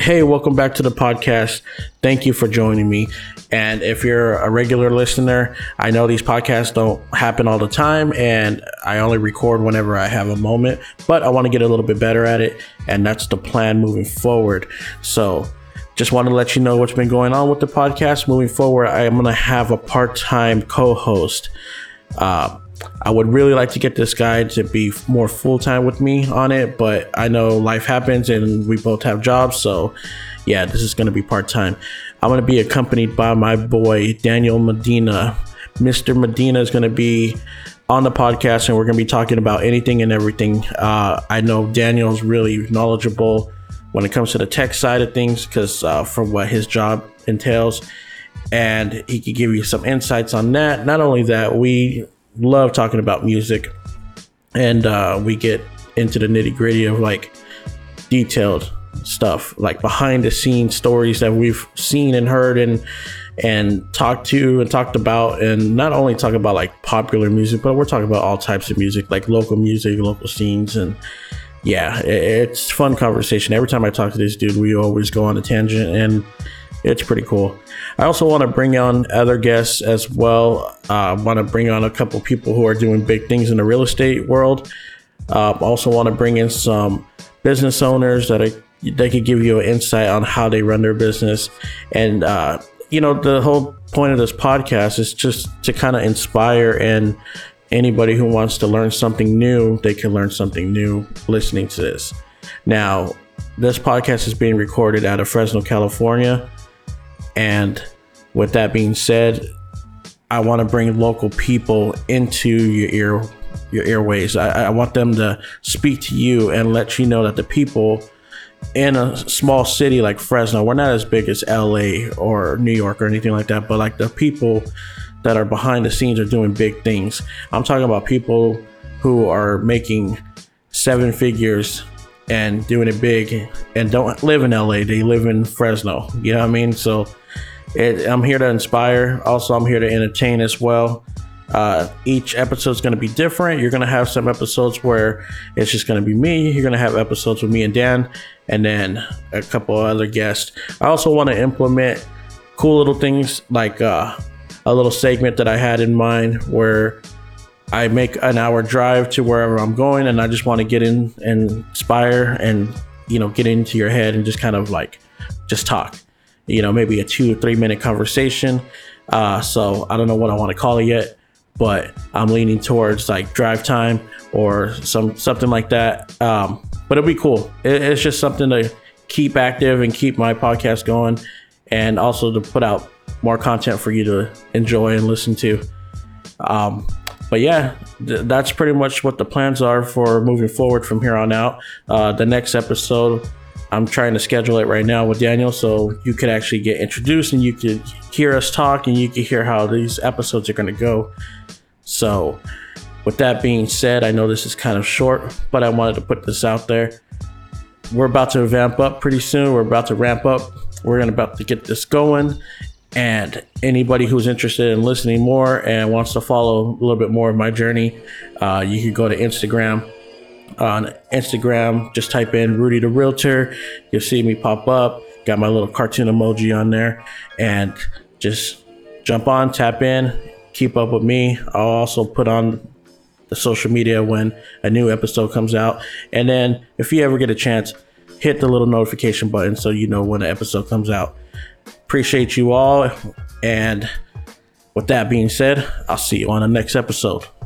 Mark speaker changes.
Speaker 1: Hey, welcome back to the podcast. Thank you for joining me. And if you're a regular listener, I know these podcasts don't happen all the time and I only record whenever I have a moment, but I want to get a little bit better at it. And that's the plan moving forward. So just want to let you know what's been going on with the podcast. Moving forward, I am going to have a part-time co-host. I would really like to get this guy to be more full-time with me on it, but I know life happens and we both have jobs. So yeah, this is going to be part-time. I'm going to be accompanied by my boy, Daniel Medina. Mr. Medina is going to be on the podcast and we're going to be talking about anything and everything. I know Daniel's really knowledgeable when it comes to the tech side of things because from what his job entails, and he could give you some insights on that. Not only that, we love talking about music and we get into the nitty-gritty of like detailed stuff, like behind the scenes stories that we've seen and heard and talked about, and not only talk about like popular music, but we're talking about all types of music, like local music, local scenes. And yeah, it's fun conversation. Every time I talk to this dude, we always go on a tangent and it's pretty cool. I also want to bring on other guests as well. I want to bring on a couple people who are doing big things in the real estate world. Also want to bring in some business owners that they could give you an insight on how they run their business. And, the whole point of this podcast is just to kind of inspire, and anybody who wants to learn something new, they can learn something new listening to this. Now, this podcast is being recorded out of Fresno, California. And with that being said, I want to bring local people into your airways. I want them to speak to you and let you know that the people in a small city like Fresno, we're not as big as LA or New York or anything like that, but like the people that are behind the scenes are doing big things. I'm talking about people who are making 7 figures and doing it big and don't live in LA. They live in Fresno. You know what I mean? So I'm here to inspire. Also, I'm here to entertain as well. Each episode is going to be different. You're going to have some episodes where it's just going to be me. You're going to have episodes with me and Dan, and then a couple other guests. I also want to implement cool little things like a little segment that I had in mind where I make an hour drive to wherever I'm going, and I just want to get in and inspire and, get into your head and just kind of like just talk, maybe a 2 or 3 minute conversation. So I don't know what I want to call it yet, but I'm leaning towards like drive time or something like that. But it'll be cool. It's just something to keep active and keep my podcast going, and also to put out more content for you to enjoy and listen to. But yeah, that's pretty much what the plans are for moving forward from here on out. The next episode, I'm trying to schedule it right now with Daniel, so you could actually get introduced and you could hear us talk and you could hear how these episodes are going to go. So with that being said, I know this is kind of short, but I wanted to put this out there. We're about to ramp up pretty soon. We're about to get this going. And anybody who's interested in listening more and wants to follow a little bit more of my journey, you can go to Instagram. On Instagram, just type in Rudy the Realtor. You'll see me pop up. Got my little cartoon emoji on there. And just jump on, tap in, keep up with me. I'll also put on the social media when a new episode comes out. And then if you ever get a chance, hit the little notification button so you know when an episode comes out. Appreciate you all. And with that being said, I'll see you on the next episode.